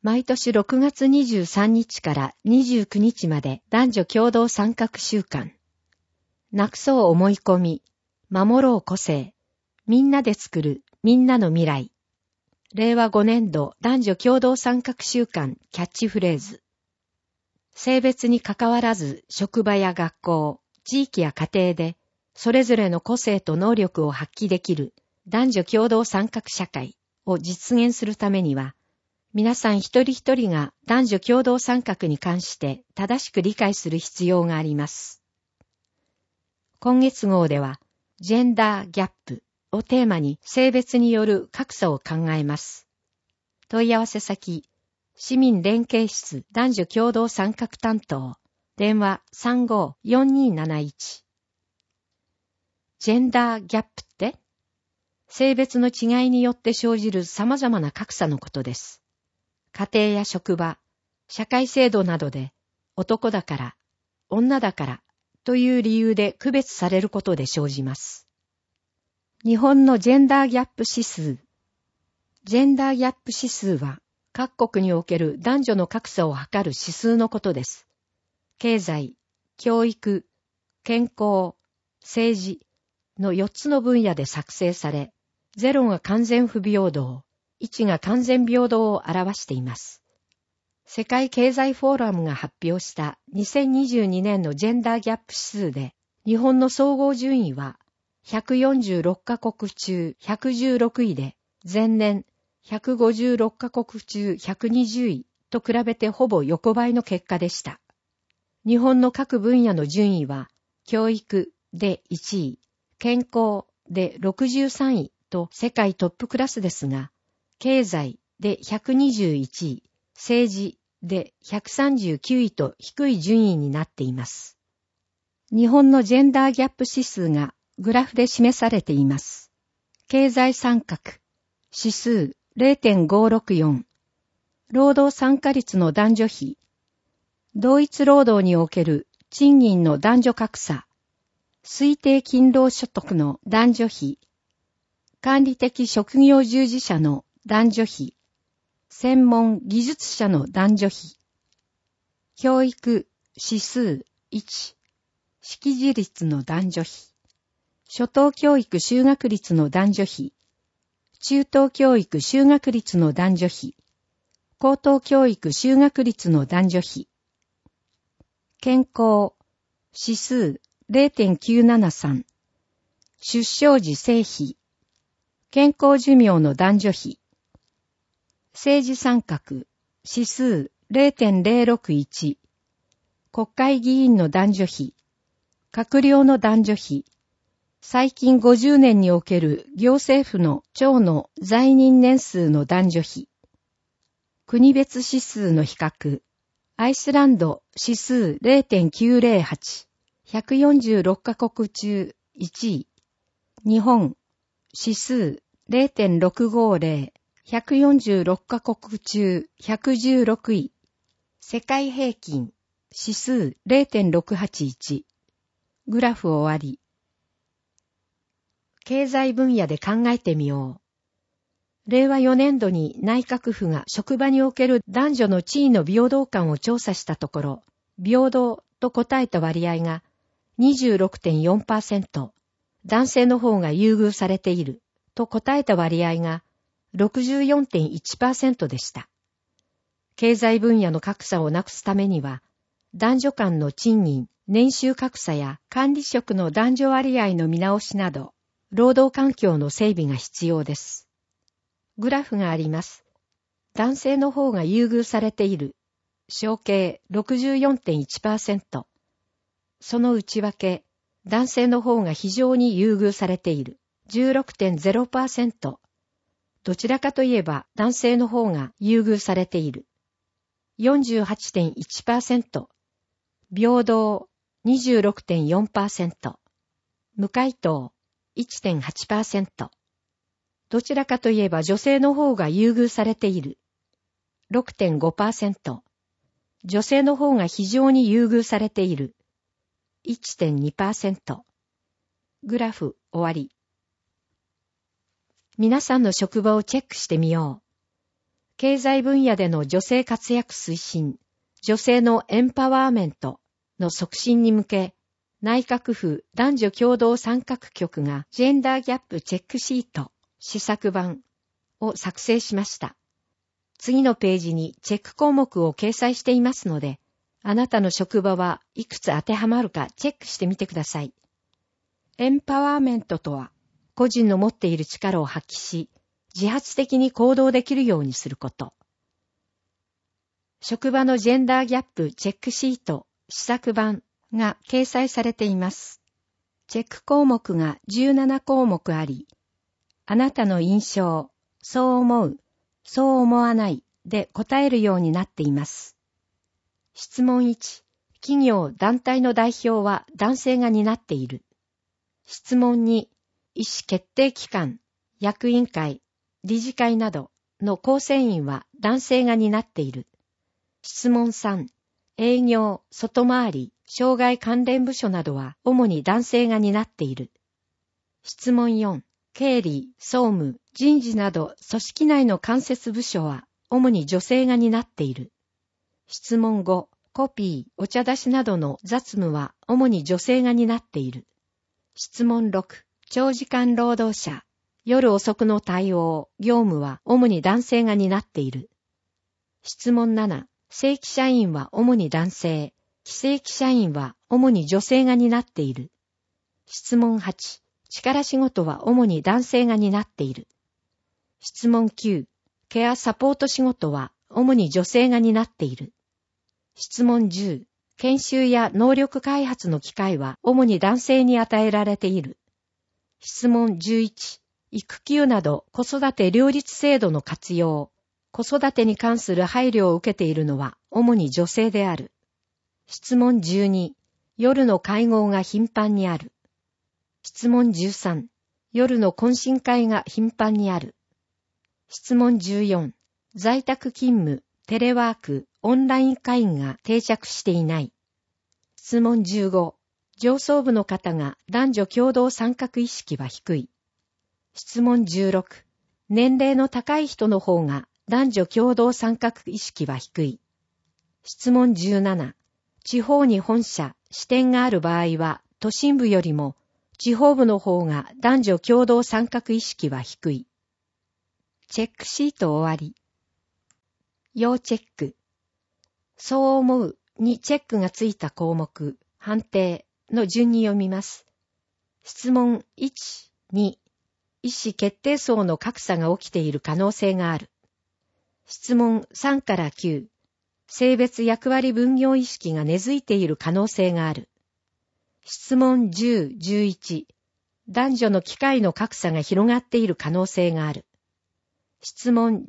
毎年6月23日から29日まで男女共同参画週間。なくそう思い込み、守ろう個性、みんなで作るみんなの未来。令和5年度男女共同参画週間キャッチフレーズ。性別に関わらず職場や学校、地域や家庭でそれぞれの個性と能力を発揮できる男女共同参画社会を実現するためには、皆さん一人一人が男女共同参画に関して正しく理解する必要があります。今月号では、ジェンダーギャップをテーマに性別による格差を考えます。問い合わせ先、市民連携室男女共同参画担当、電話 35-4271。ジェンダーギャップって、性別の違いによって生じる様々な格差のことです。家庭や職場、社会制度などで男だから、女だからという理由で区別されることで生じます。日本のジェンダーギャップ指数。ジェンダーギャップ指数は各国における男女の格差を測る指数のことです。経済、教育、健康、政治の4つの分野で作成され、0が完全不平等、1が完全平等を表しています。世界経済フォーラムが発表した2022年のジェンダーギャップ指数で、日本の総合順位は146カ国中116位で、前年156カ国中120位と比べてほぼ横ばいの結果でした。日本の各分野の順位は、教育で1位、健康で63位と世界トップクラスですが、経済で121位、政治で139位と低い順位になっています。日本のジェンダーギャップ指数がグラフで示されています。経済参画、指数 0.564、労働参加率の男女比、同一労働における賃金の男女格差、推定勤労所得の男女比、管理的職業従事者の男女比、専門技術者の男女比、教育指数1、識字率の男女比、初等教育就学率の男女比、中等教育就学率の男女比、高等教育就学率の男女比、健康指数 0.973、出生時性比、健康寿命の男女比、政治参画、指数 0.061、国会議員の男女比、閣僚の男女比、最近50年における行政府の長の在任年数の男女比、国別指数の比較、アイスランド指数 0.908、146カ国中1位、日本指数 0.650、146カ国中116位、世界平均指数 0.681、グラフ終わり。経済分野で考えてみよう。令和4年度に内閣府が職場における男女の地位の平等感を調査したところ、平等と答えた割合が 26.4%、男性の方が優遇されていると答えた割合が 64.1% でした。経済分野の格差をなくすためには、男女間の賃金、年収格差や管理職の男女割合の見直しなど、労働環境の整備が必要です。グラフがあります。男性の方が優遇されている。合計 64.1%。その内訳、男性の方が非常に優遇されている。16.0%。どちらかといえば男性の方が優遇されている。48.1%。平等 26.4%。無回答 1.8%。どちらかといえば女性の方が優遇されている。6.5%。女性の方が非常に優遇されている。1.2%。グラフ終わり。皆さんの職場をチェックしてみよう。 経済分野での女性活躍推進、女性のエンパワーメントの促進に向け、内閣府男女共同参画局がジェンダーギャップチェックシート、試作版を作成しました。次のページにチェック項目を掲載していますので、あなたの職場はいくつ当てはまるかチェックしてみてください。エンパワーメントとは、個人の持っている力を発揮し、自発的に行動できるようにすること。職場のジェンダーギャップチェックシート、試作版が掲載されています。チェック項目が17項目あり、あなたの印象、そう思う、そう思わないで答えるようになっています。質問1、企業・団体の代表は男性が担っている。質問2、意思決定機関、役員会、理事会などの構成員は男性が担っている。質問3、営業、外回り、障害関連部署などは主に男性が担っている。質問4、経理、総務、人事など組織内の間接部署は主に女性が担っている。質問5、コピー、お茶出しなどの雑務は主に女性が担っている。質問6、長時間労働者、夜遅くの対応、業務は主に男性が担っている。質問7、正規社員は主に男性、非正規社員は主に女性が担っている。質問8、力仕事は主に男性が担っている。質問9、ケアサポート仕事は主に女性が担っている。質問10、研修や能力開発の機会は主に男性に与えられている。質問11、育休など子育て両立制度の活用、子育てに関する配慮を受けているのは主に女性である。質問12、夜の会合が頻繁にある。質問13、夜の懇親会が頻繁にある。質問14、在宅勤務、テレワーク、オンライン会議が定着していない。質問15、上層部の方が男女共同参画意識は低い。質問16、年齢の高い人の方が男女共同参画意識は低い。質問17、地方に本社、支店がある場合は都心部よりも地方部の方が男女共同参画意識は低い。チェックシート終わり。要チェック。そう思うにチェックがついた項目、判定の順に読みます。質問1、2、意思決定層の格差が起きている可能性がある。質問3から9、性別役割分業意識が根付いている可能性がある。質問10、11、男女の機会の格差が広がっている可能性がある。質問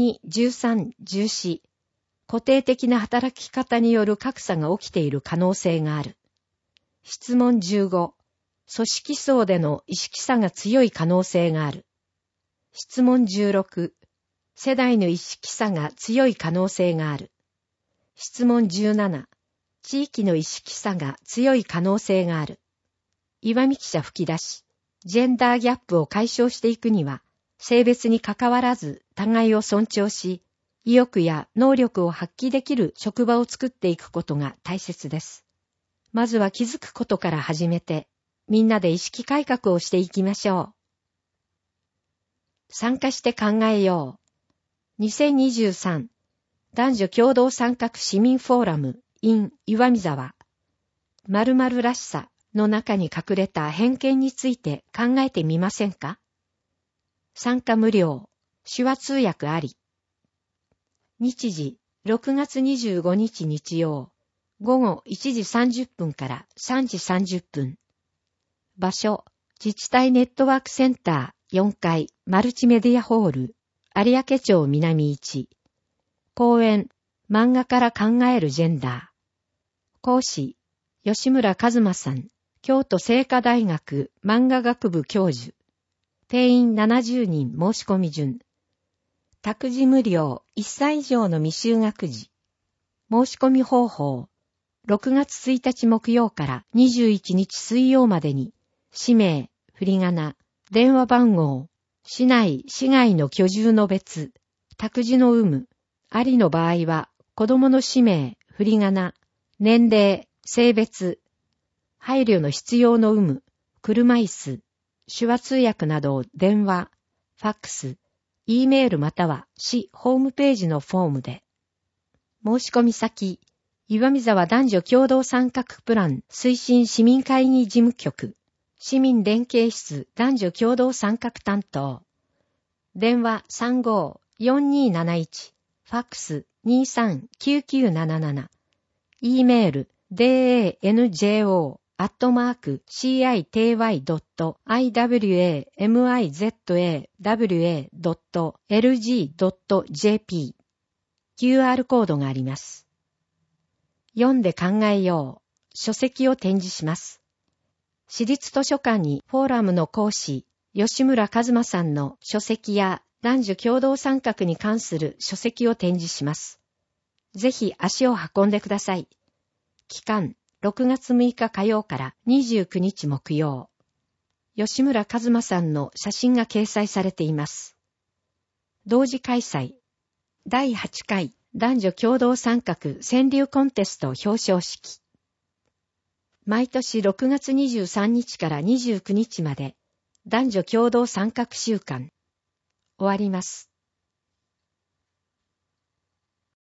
12、13、14、固定的な働き方による格差が起きている可能性がある。質問15、組織層での意識差が強い可能性がある。質問16、世代の意識差が強い可能性がある。質問17、地域の意識差が強い可能性がある。岩見記者吹き出し、ジェンダーギャップを解消していくには、性別に関わらず互いを尊重し、意欲や能力を発揮できる職場を作っていくことが大切です。まずは気づくことから始めて、みんなで意識改革をしていきましょう。参加して考えよう。2023男女共同参画市民フォーラム in 岩見沢。〇〇らしさの中に隠れた偏見について考えてみませんか？参加無料、手話通訳あり。日時、6月25日日曜、午後1時30分から3時30分。場所、自治体ネットワークセンター4階マルチメディアホール、有明町南1。講演、漫画から考えるジェンダー。講師、吉村和馬さん、京都精華大学漫画学部教授。定員70人申し込み順。託児無料1歳以上の未就学児。申し込み方法。6月1日木曜から21日水曜までに、氏名、振り仮名、電話番号、市内、市外の居住の別、 託児の有無、ありの場合は、子供の氏名、振り仮名、年齢、性別、配慮の必要の有無、車椅子、手話通訳などを電話、ファックス、E メールまたは市ホームページのフォームで。申し込み先、岩見沢男女共同参画プラン推進市民会議事務局、市民連携室男女共同参画担当。電話35-4271、ファックス23-9977、E メール danjo@citywaza.lg.jp QR コードがあります。読んで考えよう。書籍を展示します。市立図書館にフォーラムの講師、吉村和馬さんの書籍や男女共同参画に関する書籍を展示します。ぜひ足を運んでください。期間、6月6日火曜から29日木曜。吉村和馬さんの写真が掲載されています。同時開催。第8回男女共同参画川柳コンテスト表彰式。毎年6月23日から29日まで男女共同参画週間。終わります。